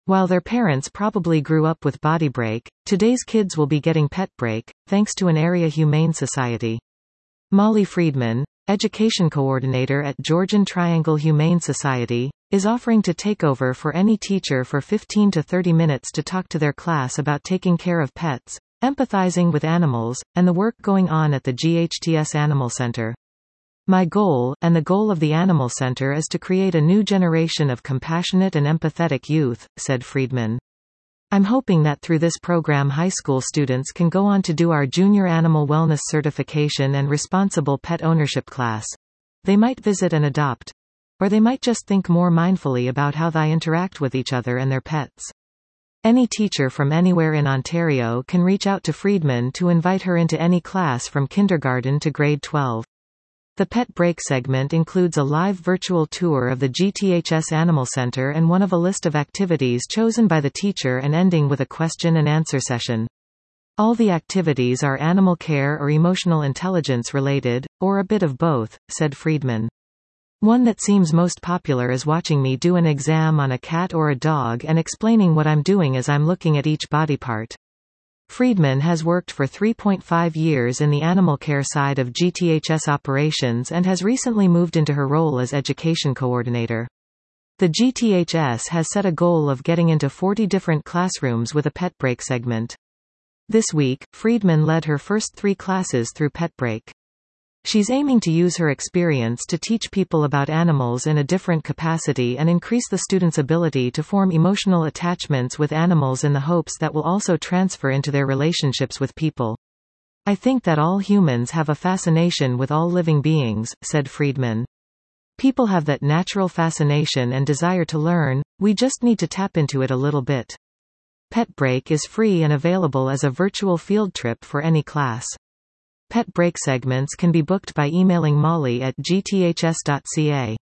While their parents probably grew up with Body Break, today's kids will be getting Pet Break, thanks to an Area Humane Society. Molly Friedman, Education Coordinator at Georgian Triangle Humane Society, is offering to take over for any teacher for 15 to 30 minutes to talk to their class about taking care of pets, empathizing with animals, and the work going on at the GHTS Animal Center. My goal, and the goal of the Animal Center, is to create a new generation of compassionate and empathetic youth, said Friedman. I'm hoping that through this program high school students can go on to do our Junior Animal Wellness Certification and Responsible Pet Ownership class. They might visit and adopt. Or they might just think more mindfully about how they interact with each other and their pets. Any teacher from anywhere in Ontario can reach out to Friedman to invite her into any class from kindergarten to grade 12. The Pet Break segment includes a live virtual tour of the GTHS Animal Center and one of a list of activities chosen by the teacher and ending with a question and answer session. All the activities are animal care or emotional intelligence related, or a bit of both, said Friedman. One that seems most popular is watching me do an exam on a cat or a dog and explaining what I'm doing as I'm looking at each body part. Friedman has worked for 3.5 years in the animal care side of GTHS operations and has recently moved into her role as education coordinator. The GTHS has set a goal of getting into 40 different classrooms with a Pet Break segment. This week, Friedman led her first 3 classes through Pet Break. She's aiming to use her experience to teach people about animals in a different capacity and increase the students' ability to form emotional attachments with animals in the hopes that will also transfer into their relationships with people. I think that all humans have a fascination with all living beings, said Friedman. People have that natural fascination and desire to learn, we just need to tap into it a little bit. Pet Break is free and available as a virtual field trip for any class. Pet Break segments can be booked by emailing Molly at gths.ca.